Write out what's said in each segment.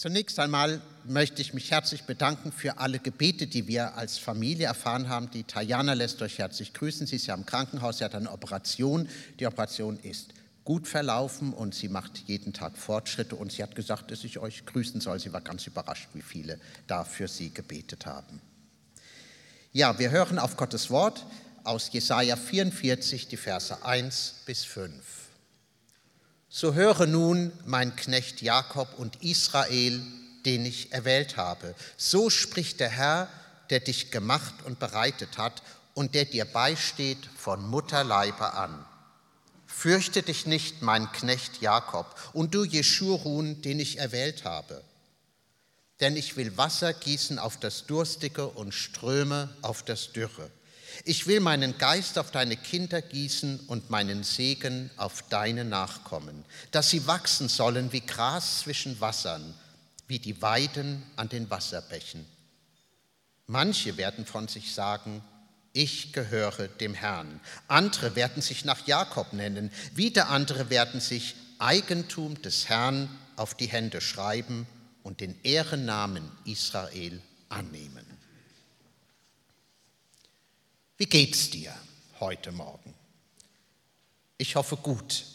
Zunächst einmal möchte ich mich herzlich bedanken für alle Gebete, die wir als Familie erfahren haben. Die Tajana lässt euch herzlich grüßen. Sie ist ja im Krankenhaus, sie hat eine Operation. Die Operation ist gut verlaufen und sie macht jeden Tag Fortschritte. Und sie hat gesagt, dass ich euch grüßen soll. Sie war ganz überrascht, wie viele da für sie gebetet haben. Ja, wir hören auf Gottes Wort aus Jesaja 44, die Verse 1 bis 5. So höre nun, mein Knecht Jakob und Israel, den ich erwählt habe. So spricht der Herr, der dich gemacht und bereitet hat und der dir beisteht von Mutterleibe an. Fürchte dich nicht, mein Knecht Jakob, und du Jeschurun, den ich erwählt habe. Denn ich will Wasser gießen auf das Durstige und Ströme auf das Dürre. Ich will meinen Geist auf deine Kinder gießen und meinen Segen auf deine Nachkommen, dass sie wachsen sollen wie Gras zwischen Wassern, wie die Weiden an den Wasserbächen. Manche werden von sich sagen, ich gehöre dem Herrn. Andere werden sich nach Jakob nennen, wieder andere werden sich Eigentum des Herrn auf die Hände schreiben und den Ehrennamen Israel annehmen. Wie geht's dir heute Morgen? Ich hoffe gut.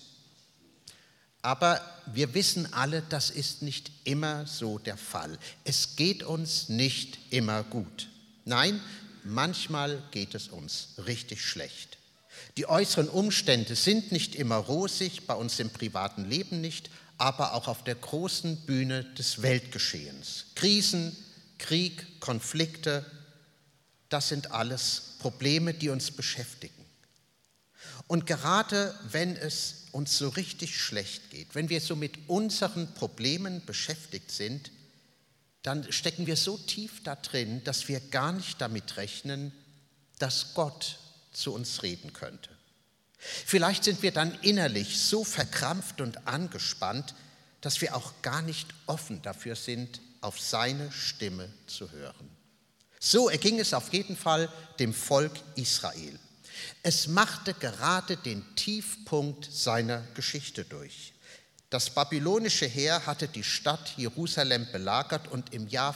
Aber wir wissen alle, das ist nicht immer so der Fall. Es geht uns nicht immer gut. Nein, manchmal geht es uns richtig schlecht. Die äußeren Umstände sind nicht immer rosig, bei uns im privaten Leben nicht, aber auch auf der großen Bühne des Weltgeschehens. Krisen, Krieg, Konflikte, das sind alles Probleme, die uns beschäftigen. Und gerade wenn es uns so richtig schlecht geht, wenn wir so mit unseren Problemen beschäftigt sind, dann stecken wir so tief da drin, dass wir gar nicht damit rechnen, dass Gott zu uns reden könnte. Vielleicht sind wir dann innerlich so verkrampft und angespannt, dass wir auch gar nicht offen dafür sind, auf seine Stimme zu hören. So erging es auf jeden Fall dem Volk Israel. Es machte gerade den Tiefpunkt seiner Geschichte durch. Das babylonische Heer hatte die Stadt Jerusalem belagert und im Jahr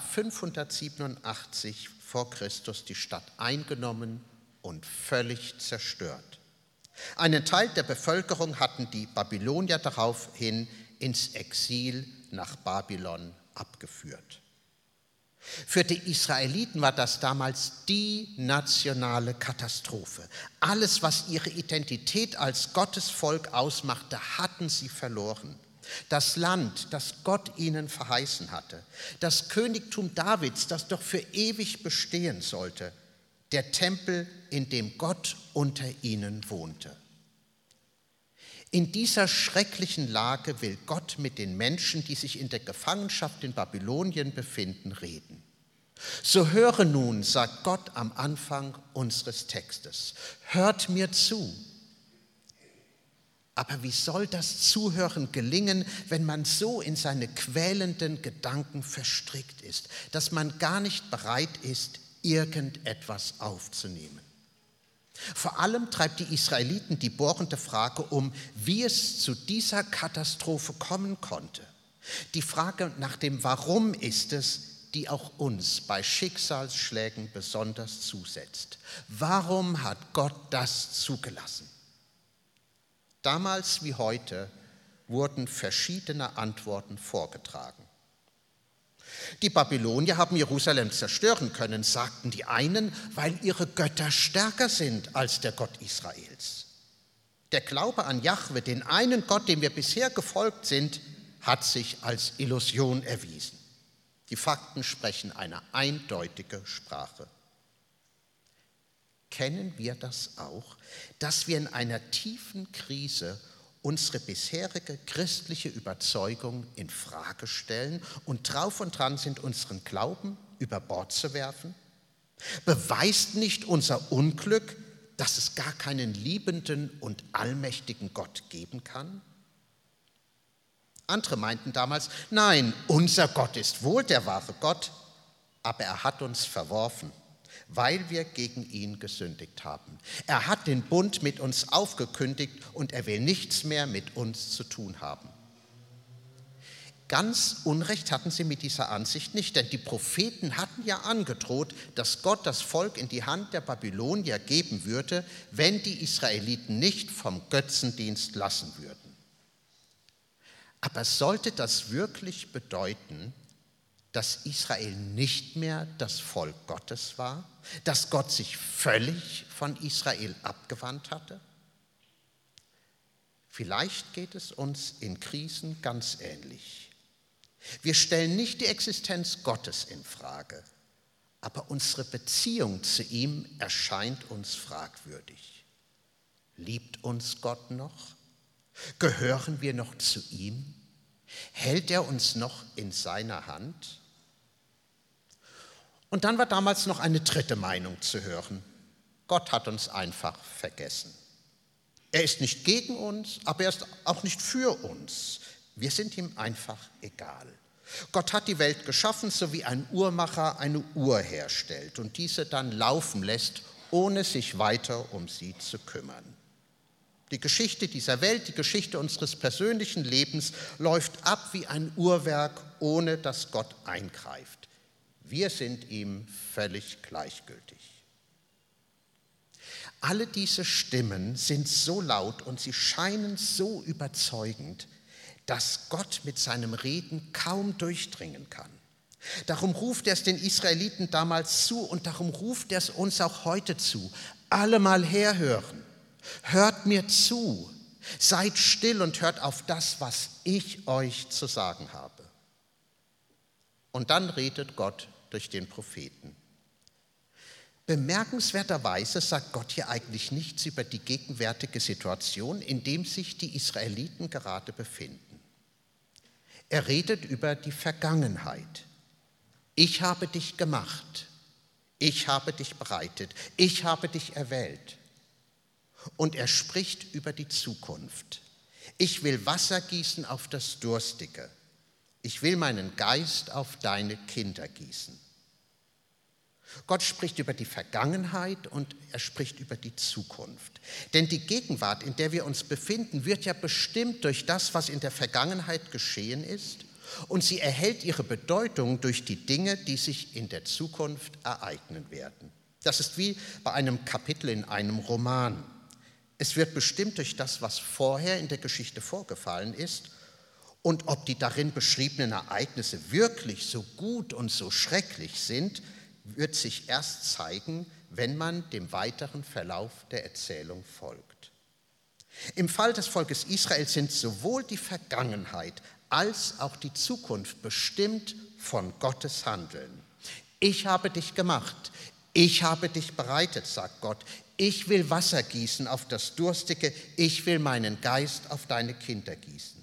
587 vor Christus die Stadt eingenommen und völlig zerstört. Einen Teil der Bevölkerung hatten die Babylonier daraufhin ins Exil nach Babylon abgeführt. Für die Israeliten war das damals die nationale Katastrophe. Alles, was ihre Identität als Gottesvolk ausmachte, hatten sie verloren. Das Land, das Gott ihnen verheißen hatte, das Königtum Davids, das doch für ewig bestehen sollte, der Tempel, in dem Gott unter ihnen wohnte. In dieser schrecklichen Lage will Gott mit den Menschen, die sich in der Gefangenschaft in Babylonien befinden, reden. So höre nun, sagt Gott am Anfang unseres Textes, hört mir zu. Aber wie soll das Zuhören gelingen, wenn man so in seine quälenden Gedanken verstrickt ist, dass man gar nicht bereit ist, irgendetwas aufzunehmen? Vor allem treibt die Israeliten die bohrende Frage um, wie es zu dieser Katastrophe kommen konnte. Die Frage nach dem Warum ist es, die auch uns bei Schicksalsschlägen besonders zusetzt. Warum hat Gott das zugelassen? Damals wie heute wurden verschiedene Antworten vorgetragen. Die Babylonier haben Jerusalem zerstören können, sagten die einen, weil ihre Götter stärker sind als der Gott Israels. Der Glaube an Jahwe, den einen Gott, dem wir bisher gefolgt sind, hat sich als Illusion erwiesen. Die Fakten sprechen eine eindeutige Sprache. Kennen wir das auch, dass wir in einer tiefen Krise unsere bisherige christliche Überzeugung in Frage stellen und drauf und dran sind, unseren Glauben über Bord zu werfen? Beweist nicht unser Unglück, dass es gar keinen liebenden und allmächtigen Gott geben kann? Andere meinten damals, nein, unser Gott ist wohl der wahre Gott, aber er hat uns verworfen, weil wir gegen ihn gesündigt haben. Er hat den Bund mit uns aufgekündigt und er will nichts mehr mit uns zu tun haben. ganz Unrecht hatten sie mit dieser Ansicht nicht, denn die Propheten hatten ja angedroht, dass Gott das Volk in die Hand der Babylonier geben würde, wenn die Israeliten nicht vom Götzendienst lassen würden. Aber sollte das wirklich bedeuten, dass Israel nicht mehr das Volk Gottes war, dass Gott sich völlig von Israel abgewandt hatte? Vielleicht geht es uns in Krisen ganz ähnlich. Wir stellen nicht die Existenz Gottes in Frage, aber unsere Beziehung zu ihm erscheint uns fragwürdig. Liebt uns Gott noch? Gehören wir noch zu ihm? Hält er uns noch in seiner Hand? Und dann war damals noch eine dritte Meinung zu hören. Gott hat uns einfach vergessen. Er ist nicht gegen uns, aber er ist auch nicht für uns. Wir sind ihm einfach egal. Gott hat die Welt geschaffen, so wie ein Uhrmacher eine Uhr herstellt und diese dann laufen lässt, ohne sich weiter um sie zu kümmern. Die Geschichte dieser Welt, die Geschichte unseres persönlichen Lebens läuft ab wie ein Uhrwerk, ohne dass Gott eingreift. Wir sind ihm völlig gleichgültig. Alle diese Stimmen sind so laut und sie scheinen so überzeugend, dass Gott mit seinem Reden kaum durchdringen kann. Darum ruft er es den Israeliten damals zu und darum ruft er es uns auch heute zu. Alle mal herhören, hört mir zu, seid still und hört auf das, was ich euch zu sagen habe. Und dann redet Gott durch den Propheten. Bemerkenswerterweise sagt Gott hier eigentlich nichts über die gegenwärtige Situation, in der sich die Israeliten gerade befinden. Er redet über die Vergangenheit. Ich habe dich gemacht, ich habe dich bereitet, ich habe dich erwählt. Und er spricht über die Zukunft. Ich will Wasser gießen auf das Durstige. Ich will meinen Geist auf deine Kinder gießen. Gott spricht über die Vergangenheit und er spricht über die Zukunft. Denn die Gegenwart, in der wir uns befinden, wird ja bestimmt durch das, was in der Vergangenheit geschehen ist. Und sie erhält ihre Bedeutung durch die Dinge, die sich in der Zukunft ereignen werden. Das ist wie bei einem Kapitel in einem Roman. Es wird bestimmt durch das, was vorher in der Geschichte vorgefallen ist. Und ob die darin beschriebenen Ereignisse wirklich so gut und so schrecklich sind, wird sich erst zeigen, wenn man dem weiteren Verlauf der Erzählung folgt. Im Fall des Volkes Israel sind sowohl die Vergangenheit als auch die Zukunft bestimmt von Gottes Handeln. Ich habe dich gemacht, ich habe dich bereitet, sagt Gott. Ich will Wasser gießen auf das Durstige, ich will meinen Geist auf deine Kinder gießen.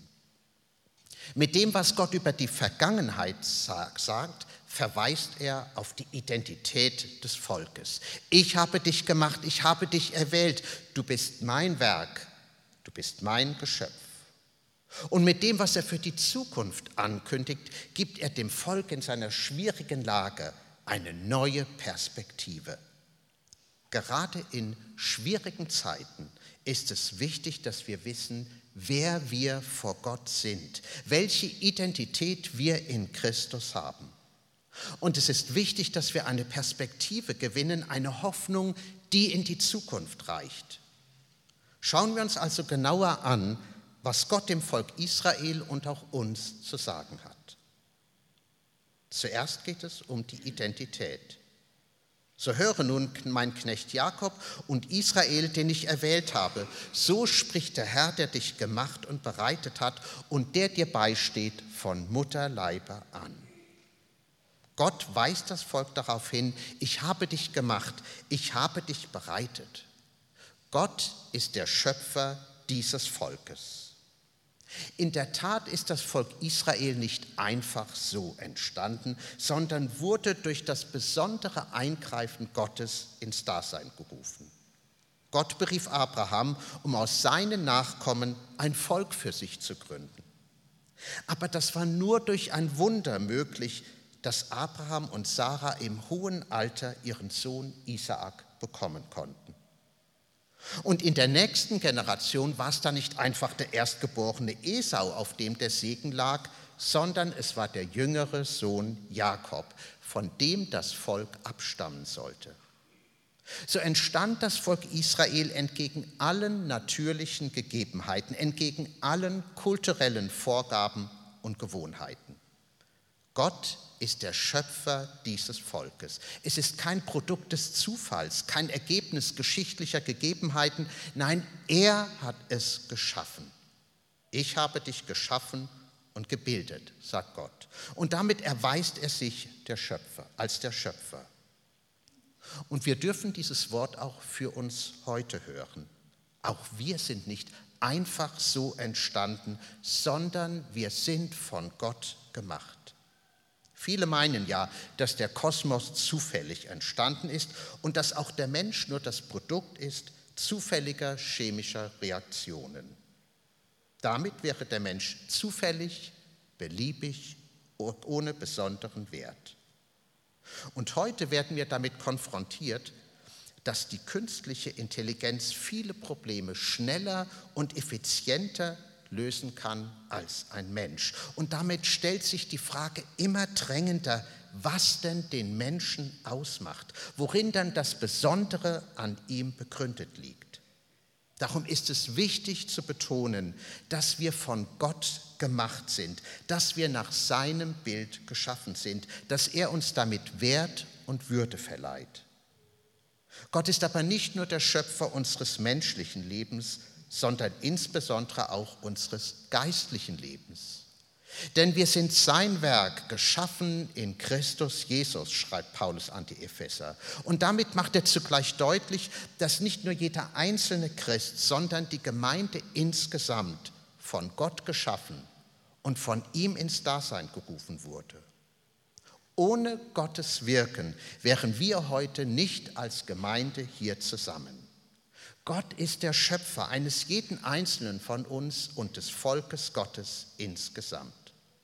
Mit dem, was Gott über die Vergangenheit sagt, verweist er auf die Identität des Volkes. Ich habe dich gemacht, ich habe dich erwählt, du bist mein Werk, du bist mein Geschöpf. Und mit dem, was er für die Zukunft ankündigt, gibt er dem Volk in seiner schwierigen Lage eine neue Perspektive. Gerade in schwierigen Zeiten ist es wichtig, dass wir wissen, wer wir vor Gott sind, welche Identität wir in Christus haben. Und es ist wichtig, dass wir eine Perspektive gewinnen, eine Hoffnung, die in die Zukunft reicht. Schauen wir uns also genauer an, was Gott dem Volk Israel und auch uns zu sagen hat. Zuerst geht es um die Identität. So höre nun mein Knecht Jakob und Israel, den ich erwählt habe. So spricht der Herr, der dich gemacht und bereitet hat und der dir beisteht von Mutterleibe an. Gott weist das Volk darauf hin, ich habe dich gemacht, ich habe dich bereitet. Gott ist der Schöpfer dieses Volkes. In der Tat ist das Volk Israel nicht einfach so entstanden, sondern wurde durch das besondere Eingreifen Gottes ins Dasein gerufen. Gott berief Abraham, um aus seinen Nachkommen ein Volk für sich zu gründen. Aber das war nur durch ein Wunder möglich, dass Abraham und Sarah im hohen Alter ihren Sohn Isaak bekommen konnten. Und in der nächsten Generation war es dann nicht einfach der erstgeborene Esau, auf dem der Segen lag, sondern es war der jüngere Sohn Jakob, von dem das Volk abstammen sollte. So entstand das Volk Israel entgegen allen natürlichen Gegebenheiten, entgegen allen kulturellen Vorgaben und Gewohnheiten. Gott ist der Schöpfer dieses Volkes. Es ist kein Produkt des Zufalls, kein Ergebnis geschichtlicher Gegebenheiten. Nein, er hat es geschaffen. Ich habe dich geschaffen und gebildet, sagt Gott. Und damit erweist er sich als der Schöpfer. Und wir dürfen dieses Wort auch für uns heute hören. Auch wir sind nicht einfach so entstanden, sondern wir sind von Gott gemacht. Viele meinen ja, dass der Kosmos zufällig entstanden ist und dass auch der Mensch nur das Produkt ist zufälliger chemischer Reaktionen. Damit wäre der Mensch zufällig, beliebig und ohne besonderen Wert. Und heute werden wir damit konfrontiert, dass die künstliche Intelligenz viele Probleme schneller und effizienter lösen kann als ein Mensch. Und damit stellt sich die Frage immer drängender, was denn den Menschen ausmacht, worin dann das Besondere an ihm begründet liegt. Darum ist es wichtig zu betonen, dass wir von Gott gemacht sind, dass wir nach seinem Bild geschaffen sind, dass er uns damit Wert und Würde verleiht. Gott ist aber nicht nur der Schöpfer unseres menschlichen Lebens, sondern insbesondere auch unseres geistlichen Lebens. Denn wir sind sein Werk, geschaffen in Christus Jesus, schreibt Paulus an die Epheser. Und damit macht er zugleich deutlich, dass nicht nur jeder einzelne Christ, sondern die Gemeinde insgesamt von Gott geschaffen und von ihm ins Dasein gerufen wurde. Ohne Gottes Wirken wären wir heute nicht als Gemeinde hier zusammen. Gott ist der Schöpfer eines jeden Einzelnen von uns und des Volkes Gottes insgesamt.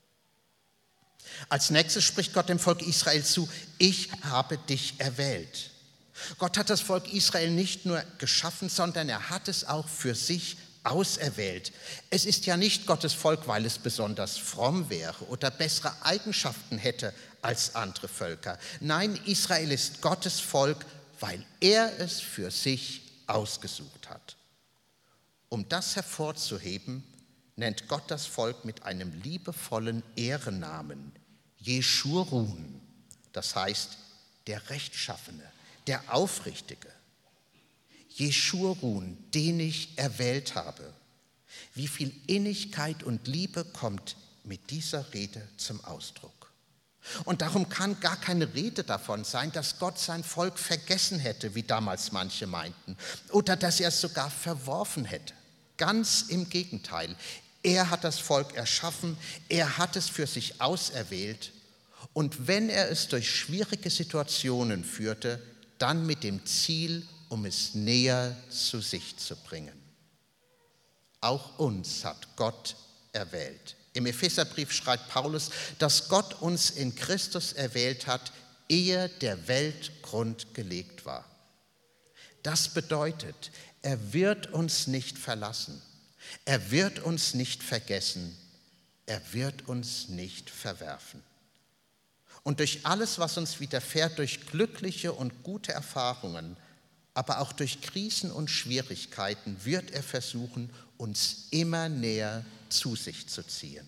Als nächstes spricht Gott dem Volk Israel zu: Ich habe dich erwählt. Gott hat das Volk Israel nicht nur geschaffen, sondern er hat es auch für sich auserwählt. Es ist ja nicht Gottes Volk, weil es besonders fromm wäre oder bessere Eigenschaften hätte als andere Völker. Nein, Israel ist Gottes Volk, weil er es für sich ausgesucht hat. Um das hervorzuheben, nennt Gott das Volk mit einem liebevollen Ehrennamen, Jeschurun, das heißt der Rechtschaffene, der Aufrichtige. Jeschurun, den ich erwählt habe. Wie viel Innigkeit und Liebe kommt mit dieser Rede zum Ausdruck. Und darum kann gar keine Rede davon sein, dass Gott sein Volk vergessen hätte, wie damals manche meinten, oder dass er es sogar verworfen hätte. Ganz im Gegenteil. Er hat das Volk erschaffen, er hat es für sich auserwählt und wenn er es durch schwierige Situationen führte, dann mit dem Ziel, um es näher zu sich zu bringen. Auch uns hat Gott erwählt. Im Epheserbrief schreibt Paulus, dass Gott uns in Christus erwählt hat, ehe der Weltgrund gelegt war. Das bedeutet, er wird uns nicht verlassen, er wird uns nicht vergessen, er wird uns nicht verwerfen. Und durch alles, was uns widerfährt, durch glückliche und gute Erfahrungen, aber auch durch Krisen und Schwierigkeiten wird er versuchen, uns immer näher zu sich zu ziehen.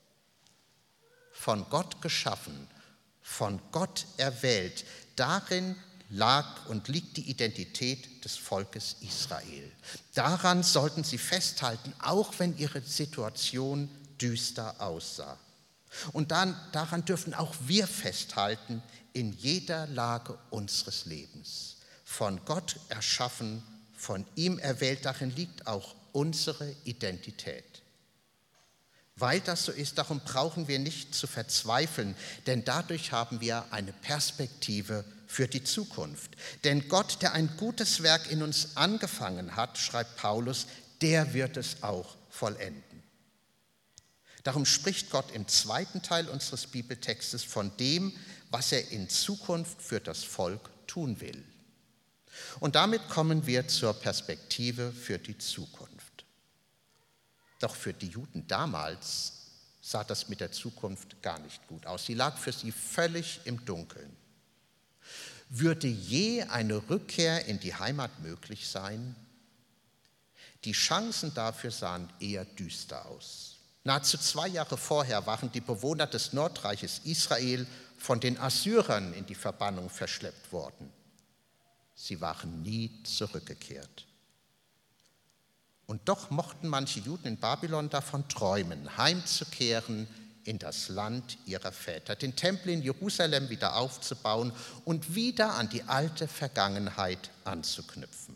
Von Gott geschaffen, von Gott erwählt, darin lag und liegt die Identität des Volkes Israel. Daran sollten sie festhalten, auch wenn ihre Situation düster aussah. Und daran dürfen auch wir festhalten in jeder Lage unseres Lebens. Von Gott erschaffen, von ihm erwählt, darin liegt auch unsere Identität. Weil das so ist, darum brauchen wir nicht zu verzweifeln, denn dadurch haben wir eine Perspektive für die Zukunft. Denn Gott, der ein gutes Werk in uns angefangen hat, schreibt Paulus, der wird es auch vollenden. Darum spricht Gott im zweiten Teil unseres Bibeltextes von dem, was er in Zukunft für das Volk tun will. Und damit kommen wir zur Perspektive für die Zukunft. Doch für die Juden damals sah das mit der Zukunft gar nicht gut aus. Sie lag für sie völlig im Dunkeln. Würde je eine Rückkehr in die Heimat möglich sein? Die Chancen dafür sahen eher düster aus. Nahezu 2 Jahre vorher waren die Bewohner des Nordreiches Israel von den Assyrern in die Verbannung verschleppt worden. Sie waren nie zurückgekehrt. Und doch mochten manche Juden in Babylon davon träumen, heimzukehren in das Land ihrer Väter, den Tempel in Jerusalem wieder aufzubauen und wieder an die alte Vergangenheit anzuknüpfen.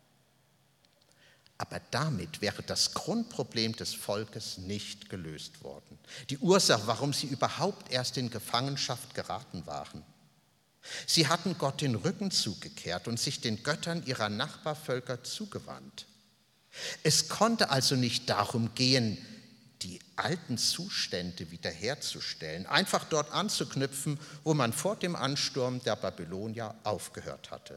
Aber damit wäre das Grundproblem des Volkes nicht gelöst worden. Die Ursache, warum sie überhaupt erst in Gefangenschaft geraten waren. Sie hatten Gott den Rücken zugekehrt und sich den Göttern ihrer Nachbarvölker zugewandt. Es konnte also nicht darum gehen, die alten Zustände wiederherzustellen, einfach dort anzuknüpfen, wo man vor dem Ansturm der Babylonier aufgehört hatte.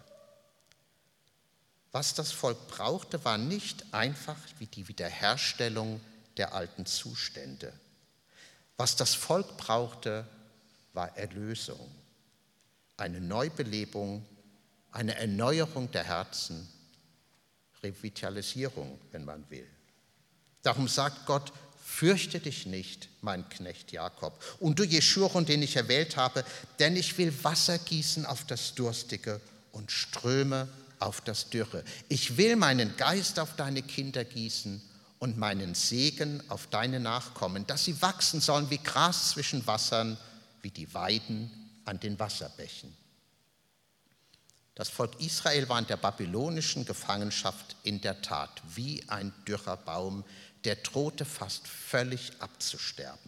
Was das Volk brauchte, war nicht einfach wie die Wiederherstellung der alten Zustände. Was das Volk brauchte, war Erlösung, eine Neubelebung, eine Erneuerung der Herzen, Revitalisierung, wenn man will. Darum sagt Gott: Fürchte dich nicht, mein Knecht Jakob, und du Jeschurun, den ich erwählt habe, denn ich will Wasser gießen auf das Durstige und Ströme auf das Dürre. Ich will meinen Geist auf deine Kinder gießen und meinen Segen auf deine Nachkommen, dass sie wachsen sollen wie Gras zwischen Wassern, wie die Weiden an den Wasserbächen. Das Volk Israel war in der babylonischen Gefangenschaft in der Tat wie ein dürrer Baum, der drohte fast völlig abzusterben.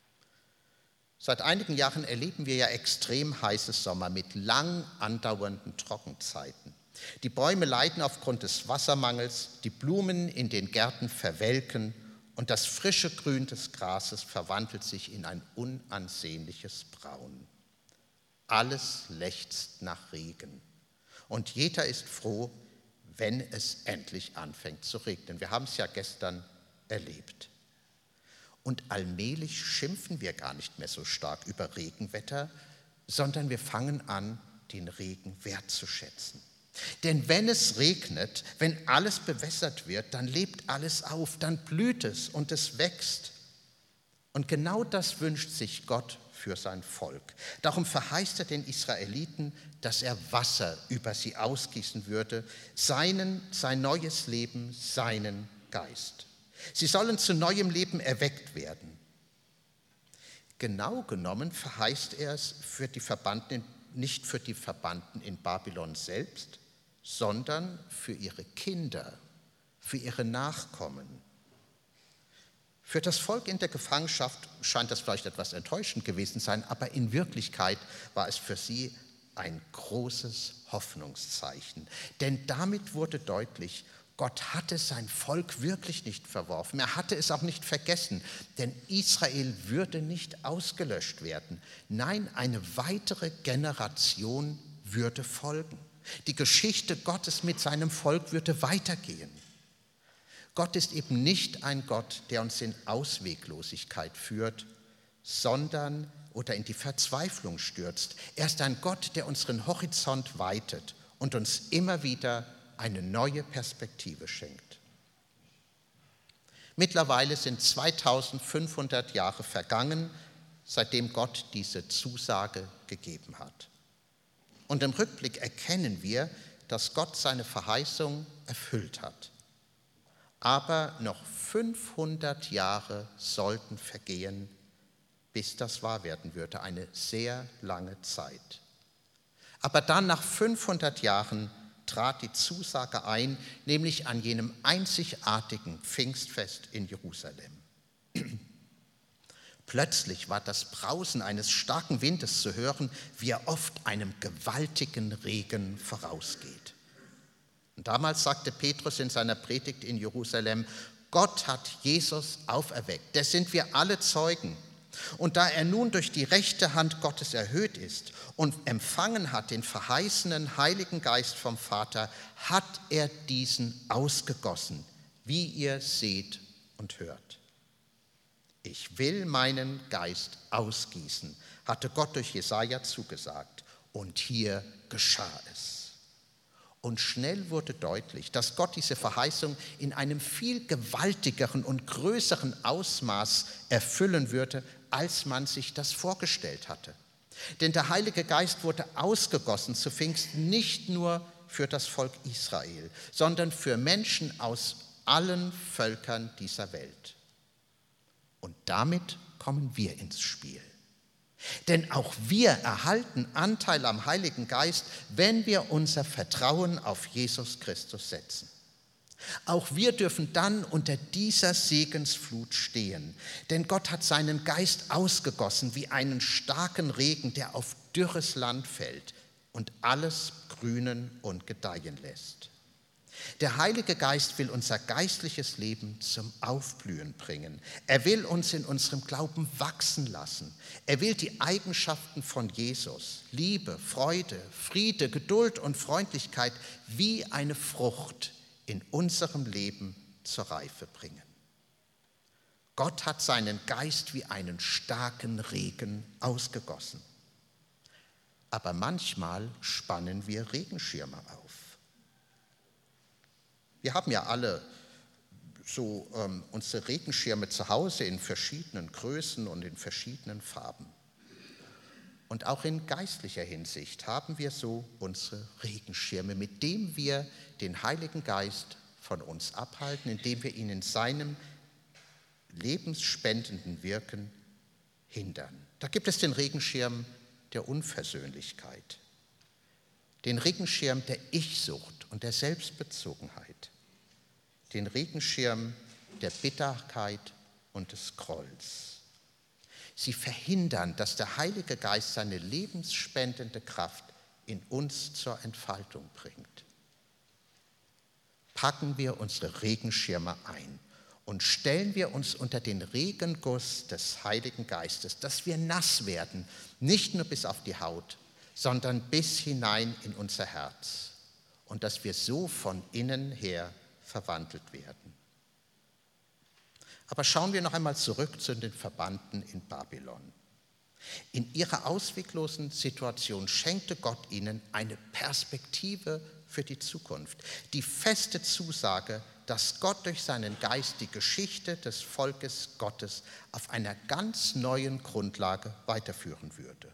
Seit einigen Jahren erleben wir ja extrem heiße Sommer mit lang andauernden Trockenzeiten. Die Bäume leiden aufgrund des Wassermangels, die Blumen in den Gärten verwelken und das frische Grün des Grases verwandelt sich in ein unansehnliches Braun. Alles lechzt nach Regen und jeder ist froh, wenn es endlich anfängt zu regnen. Wir haben es ja gestern erlebt. Und allmählich schimpfen wir gar nicht mehr so stark über Regenwetter, sondern wir fangen an, den Regen wertzuschätzen. Denn wenn es regnet, wenn alles bewässert wird, dann lebt alles auf, dann blüht es und es wächst. Und genau das wünscht sich Gott für sein Volk. Darum verheißt er den Israeliten, dass er Wasser über sie ausgießen würde, sein neues Leben, seinen Geist. Sie sollen zu neuem Leben erweckt werden. Genau genommen verheißt er es nicht für die Verbannten in Babylon selbst, sondern für ihre Kinder, für ihre Nachkommen. Für das Volk in der Gefangenschaft scheint das vielleicht etwas enttäuschend gewesen sein, aber in Wirklichkeit war es für sie ein großes Hoffnungszeichen. Denn damit wurde deutlich, Gott hatte sein Volk wirklich nicht verworfen. Er hatte es auch nicht vergessen, denn Israel würde nicht ausgelöscht werden. Nein, eine weitere Generation würde folgen. Die Geschichte Gottes mit seinem Volk würde weitergehen. Gott ist eben nicht ein Gott, der uns in Ausweglosigkeit führt, sondern oder in die Verzweiflung stürzt. Er ist ein Gott, der unseren Horizont weitet und uns immer wieder eine neue Perspektive schenkt. Mittlerweile sind 2500 Jahre vergangen, seitdem Gott diese Zusage gegeben hat. Und im Rückblick erkennen wir, dass Gott seine Verheißung erfüllt hat. Aber noch 500 Jahre sollten vergehen, bis das wahr werden würde, eine sehr lange Zeit. Aber dann nach 500 Jahren trat die Zusage ein, nämlich an jenem einzigartigen Pfingstfest in Jerusalem. Plötzlich war das Brausen eines starken Windes zu hören, wie er oft einem gewaltigen Regen vorausgeht. Und damals sagte Petrus in seiner Predigt in Jerusalem: Gott hat Jesus auferweckt, des sind wir alle Zeugen. Und da er nun durch die rechte Hand Gottes erhöht ist und empfangen hat den verheißenen Heiligen Geist vom Vater, hat er diesen ausgegossen, wie ihr seht und hört. Ich will meinen Geist ausgießen, hatte Gott durch Jesaja zugesagt. Und hier geschah es. Und schnell wurde deutlich, dass Gott diese Verheißung in einem viel gewaltigeren und größeren Ausmaß erfüllen würde, als man sich das vorgestellt hatte. Denn der Heilige Geist wurde ausgegossen zu Pfingsten nicht nur für das Volk Israel, sondern für Menschen aus allen Völkern dieser Welt. Und damit kommen wir ins Spiel. Denn auch wir erhalten Anteil am Heiligen Geist, wenn wir unser Vertrauen auf Jesus Christus setzen. Auch wir dürfen dann unter dieser Segensflut stehen, denn Gott hat seinen Geist ausgegossen wie einen starken Regen, der auf dürres Land fällt und alles grünen und gedeihen lässt. Der Heilige Geist will unser geistliches Leben zum Aufblühen bringen. Er will uns in unserem Glauben wachsen lassen. Er will die Eigenschaften von Jesus, Liebe, Freude, Friede, Geduld und Freundlichkeit wie eine Frucht in unserem Leben zur Reife bringen. Gott hat seinen Geist wie einen starken Regen ausgegossen. Aber manchmal spannen wir Regenschirme auf. Wir haben ja alle so unsere Regenschirme zu Hause in verschiedenen Größen und in verschiedenen Farben. Und auch in geistlicher Hinsicht haben wir so unsere Regenschirme, mit denen wir den Heiligen Geist von uns abhalten, indem wir ihn in seinem lebensspendenden Wirken hindern. Da gibt es den Regenschirm der Unversöhnlichkeit, den Regenschirm der Ich-Sucht und der Selbstbezogenheit, den Regenschirm der Bitterkeit und des Grolls. Sie verhindern, dass der Heilige Geist seine lebensspendende Kraft in uns zur Entfaltung bringt. Packen wir unsere Regenschirme ein und stellen wir uns unter den Regenguss des Heiligen Geistes, dass wir nass werden, nicht nur bis auf die Haut, sondern bis hinein in unser Herz und dass wir so von innen her verwandelt werden. Aber schauen wir noch einmal zurück zu den Verbannten in Babylon. In ihrer ausweglosen Situation schenkte Gott ihnen eine Perspektive für die Zukunft, die feste Zusage, dass Gott durch seinen Geist die Geschichte des Volkes Gottes auf einer ganz neuen Grundlage weiterführen würde.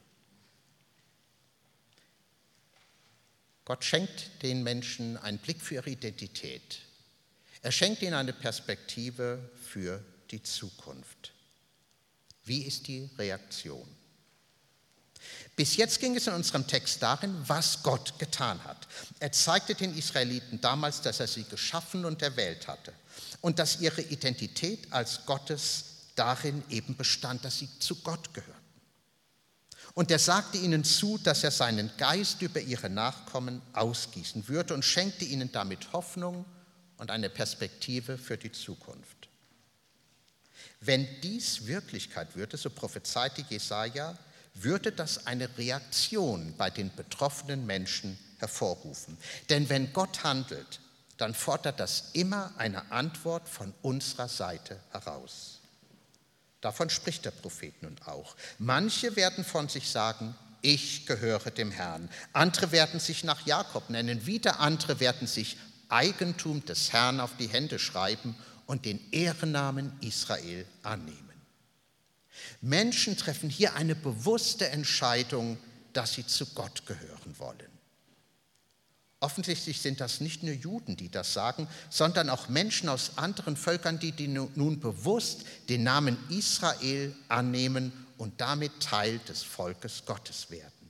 Gott schenkt den Menschen einen Blick für ihre Identität. Er schenkt ihnen eine Perspektive für die Zukunft. Wie ist die Reaktion? Bis jetzt ging es in unserem Text darin, was Gott getan hat. Er zeigte den Israeliten damals, dass er sie geschaffen und erwählt hatte und dass ihre Identität als Gottes darin eben bestand, dass sie zu Gott gehörten. Und er sagte ihnen zu, dass er seinen Geist über ihre Nachkommen ausgießen würde und schenkte ihnen damit Hoffnung und eine Perspektive für die Zukunft. Wenn dies Wirklichkeit würde, so prophezeite Jesaja, würde das eine Reaktion bei den betroffenen Menschen hervorrufen. Denn wenn Gott handelt, dann fordert das immer eine Antwort von unserer Seite heraus. Davon spricht der Prophet nun auch. Manche werden von sich sagen, ich gehöre dem Herrn. Andere werden sich nach Jakob nennen, wieder andere werden sich Eigentum des Herrn auf die Hände schreiben und den Ehrennamen Israel annehmen. Menschen treffen hier eine bewusste Entscheidung, dass sie zu Gott gehören wollen. Offensichtlich sind das nicht nur Juden, die das sagen, sondern auch Menschen aus anderen Völkern, die nun bewusst den Namen Israel annehmen und damit Teil des Volkes Gottes werden.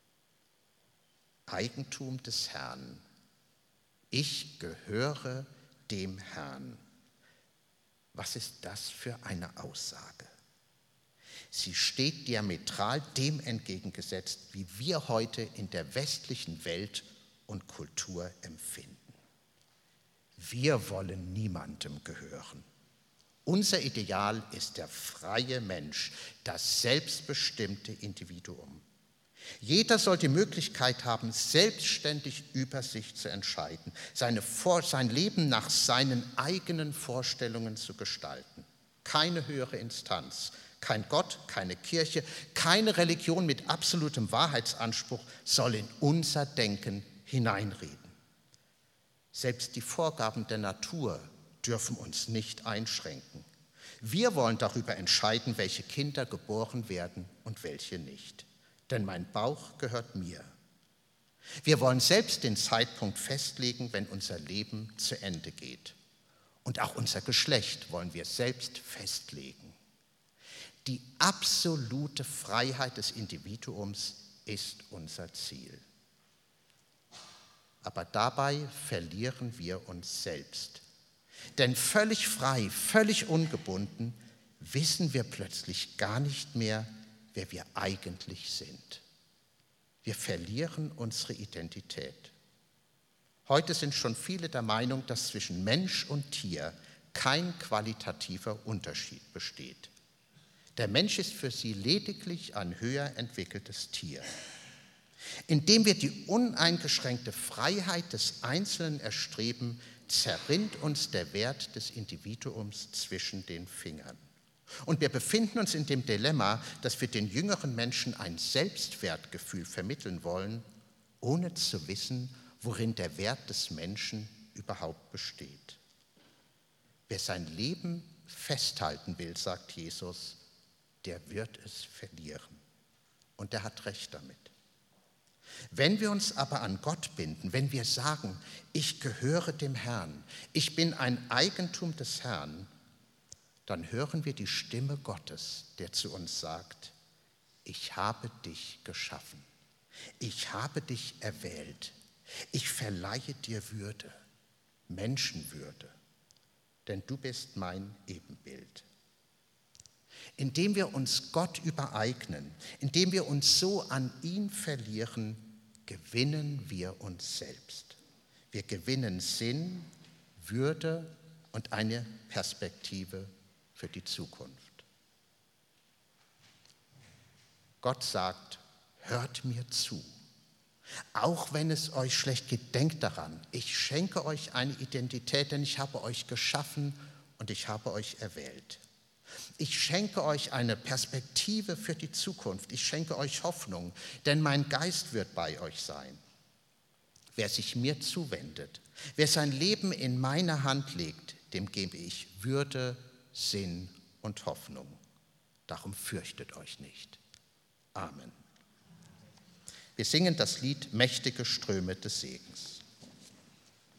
Eigentum des Herrn. Ich gehöre dem Herrn. Was ist das für eine Aussage? Sie steht diametral dem entgegengesetzt, wie wir heute in der westlichen Welt und Kultur empfinden. Wir wollen niemandem gehören. Unser Ideal ist der freie Mensch, das selbstbestimmte Individuum. Jeder soll die Möglichkeit haben, selbstständig über sich zu entscheiden, sein Leben nach seinen eigenen Vorstellungen zu gestalten. keine höhere Instanz, kein Gott, keine Kirche, keine Religion mit absolutem Wahrheitsanspruch soll in unser Denken hineinreden. Selbst die Vorgaben der Natur dürfen uns nicht einschränken. Wir wollen darüber entscheiden, welche Kinder geboren werden und welche nicht. Denn mein Bauch gehört mir. Wir wollen selbst den Zeitpunkt festlegen, wenn unser Leben zu Ende geht. Und auch unser Geschlecht wollen wir selbst festlegen. Die absolute Freiheit des Individuums ist unser Ziel. Aber dabei verlieren wir uns selbst. Denn völlig frei, völlig ungebunden, wissen wir plötzlich gar nicht mehr, wer wir eigentlich sind. Wir verlieren unsere Identität. Heute sind schon viele der Meinung, dass zwischen Mensch und Tier kein qualitativer Unterschied besteht. Der Mensch ist für sie lediglich ein höher entwickeltes Tier. Indem wir die uneingeschränkte Freiheit des Einzelnen erstreben, zerrinnt uns der Wert des Individuums zwischen den Fingern. Und wir befinden uns in dem Dilemma, dass wir den jüngeren Menschen ein Selbstwertgefühl vermitteln wollen, ohne zu wissen, worin der Wert des Menschen überhaupt besteht. Wer sein Leben festhalten will, sagt Jesus, der wird es verlieren. Und er hat recht damit. Wenn wir uns aber an Gott binden, wenn wir sagen, ich gehöre dem Herrn, ich bin ein Eigentum des Herrn, dann hören wir die Stimme Gottes, der zu uns sagt, ich habe dich geschaffen, ich habe dich erwählt, ich verleihe dir Würde, Menschenwürde, denn du bist mein Ebenbild. Indem wir uns Gott übereignen, indem wir uns so an ihn verlieren, gewinnen wir uns selbst. Wir gewinnen Sinn, Würde und eine Perspektive für die Zukunft. Gott sagt, hört mir zu. Auch wenn es euch schlecht geht, denkt daran, ich schenke euch eine Identität, denn ich habe euch geschaffen und ich habe euch erwählt. Ich schenke euch eine Perspektive für die Zukunft. Ich schenke euch Hoffnung, denn mein Geist wird bei euch sein. Wer sich mir zuwendet, wer sein Leben in meine Hand legt, dem gebe ich Würde, Sinn und Hoffnung. Darum fürchtet euch nicht. Amen. Wir singen das Lied Mächtige Ströme des Segens.